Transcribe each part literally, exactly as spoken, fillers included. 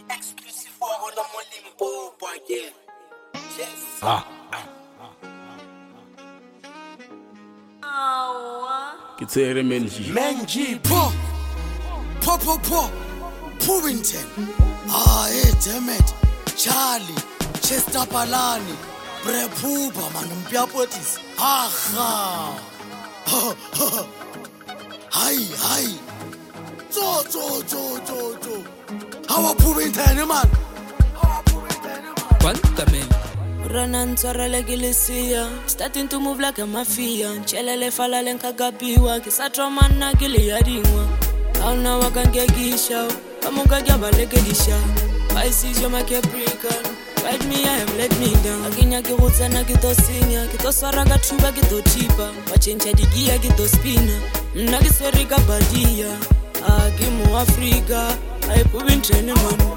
exclusive for the Limpopo again. Yes. Ah. Ke tsere Menji. Menji Po, po, po, po, Puvington. Ah, hey, damn it. Charlie, Chester Palani, Prepuba, man, Mpiapotis. Aha. Hi, hi. Zo, zo, zo, zo, zo. How are Puvington, man? Quanta men. Rana ntshwarele ke lesia, starting to move like a mafia. Nchelele fala le nkagapiwa, ke sa trauma nna ke le ya dingwa. Ha ona wa ka nkekisha, ka moka ke a ba lekedisha. Pisces, you're my Capricorn. Ride me, I have let me down. Akinya ke go tsena ke to senya, ke to swara ka thuba ke to thipa. Ba change di gear ke to spina. Nna ke swere ka badia. Ah, ke mo Africa, ai Puvington man.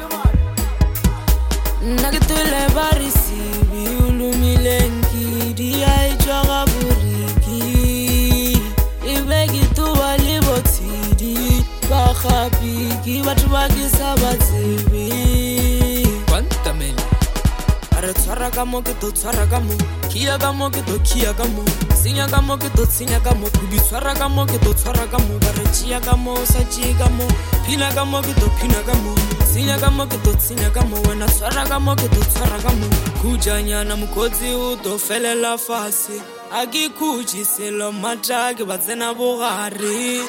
Nakitule barisibi ulumilenki Dia ichwaga buriki Ibegi tuwa libotidi Bakhabiki Batu bakisa batsibi Quanta men. Are tswara kamo ke to tswara kamo Kia kamo ke to kia kamo Sinya kamo ke to sinya kamo Kubi tswara kamo ke to tswara kamo Bare chia kamo sa chia kamo Pina kamo ke to pina kamo Sinya kamo ke to sinya kamo Wena tswara kamo ke to tswara kamo Kujanyana mkodzi uto felela fasi Aki kuji selo mataki batsena bogari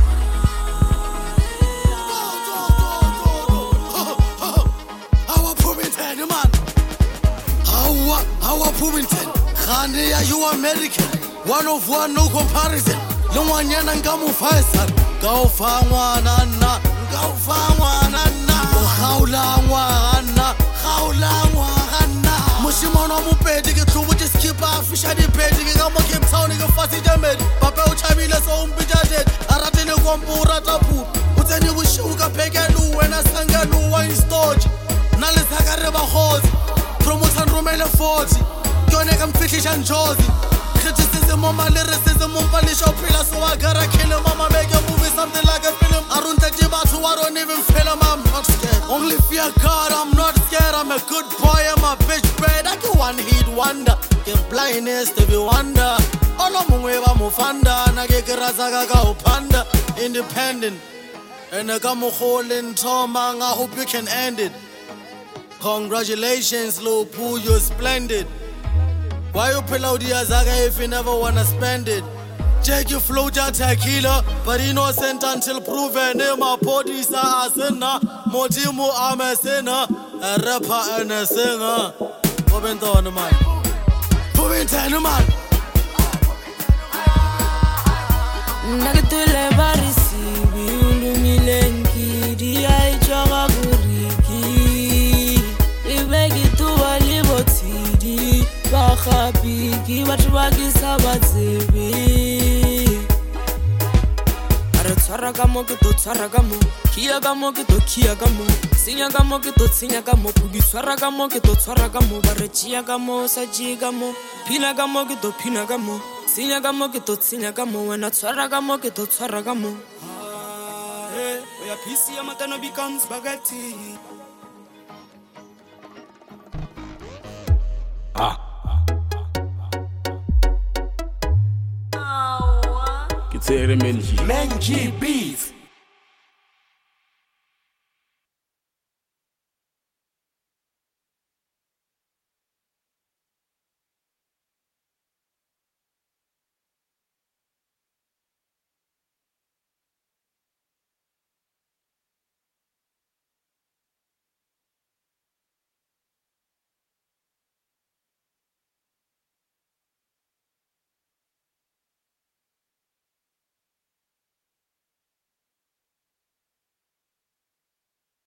How are Puvington, man? How are, how are Puvington? Khane ya you American. One of one, no comparison. No one yana ngamu faisal. Go fangwana na, go fangwana na. Haula ngwana, haula ngwana. Mushimono mupedi ke tubu just keep a fish at the pedi ke ngamo Cape Town ke fasi jamedi. Papa uchabile so umpija jet. Aratele kompura tapu. Utseni bushuka pekelu wena sangelu wa storage. Nale sakare ba hozi. Promotion rumele forty. Kone kam fikisha njozi. Criticism on my lyricism on punish your pillar. So I gotta kill him. Mama make a movie something like a film. I don't take you back to I don't even feel him. I'm not scared. Only fear God, I'm not scared. I'm a good boy, I'm a bitch bad. I can one hit wonder. Get blindness to be wonder. All of my way I'm fanda. Nage kirazaga ka upanda. Independent. And I got my hole in trauma. I hope you can end it. Congratulations, Lil Pooh, you're splendid. Why you pull out the azaga if you never wanna spend it? Check your flow, tequila, but innocent until proven. My bodies are a sinner. Motimu, I'm a sinner. A rapper and a singer. Puvington, man. Puvington, man. Nakitule barisibi ulumilenki Dia ichwaga buriki Ibegi tuwa libotidi Bakhabiki Batu bakisa batsibi Are tswara kamo ke to tswara kamo Kia kamo ke to kia kamo Sinya kamo ke to sinya kamo Kubi tswara kamo ke to tswara kamo Bare chia kamo sa chia kamo Pina kamo ke to pina kamo Sinya kamo ke to sinya kamo Wena tswara kamo ke to tswara kamo Ah, hey, oya pisi ya matano becomes spaghetti. Ah. Ke tsere Menji. Menji beef.